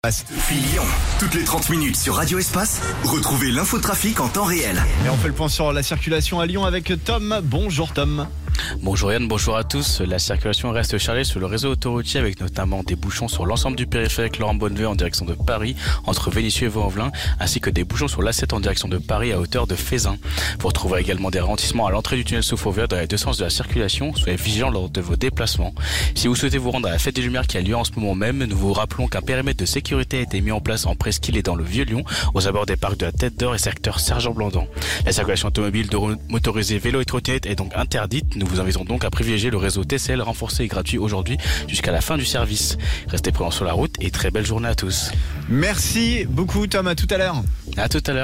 Depuis Lyon, toutes les 30 minutes sur Radio Espace, retrouvez l'infotrafic en temps réel. Et on fait le point sur la circulation à Lyon avec Tom. Bonjour Tom. Bonjour Yann, bonjour à tous. La circulation reste chargée sur le réseau autoroutier avec notamment des bouchons sur l'ensemble du périphérique Laurent Bonneveux en direction de Paris, entre Vénissieux et Vaux-en-Velin, ainsi que des bouchons sur l'A7 en direction de Paris à hauteur de Fézin. Vous retrouverez également des ralentissements à l'entrée du tunnel sous Fauvert dans les deux sens de la circulation. Soyez vigilants lors de vos déplacements. Si vous souhaitez vous rendre à la fête des Lumières qui a lieu en ce moment même, nous vous rappelons qu'un périmètre de sécurité a été mis en place en presqu'île et dans le Vieux-Lyon, aux abords des parcs de la Tête d'Or et secteur Sergent-Blandan. La circulation automobile motorisée, vélo et trottinette est donc interdite. Nous vous invitons donc à privilégier le réseau TCL renforcé et gratuit aujourd'hui jusqu'à la fin du service. Restez prudents sur la route et très belle journée à tous. Merci beaucoup Tom, à tout à l'heure. À tout à l'heure.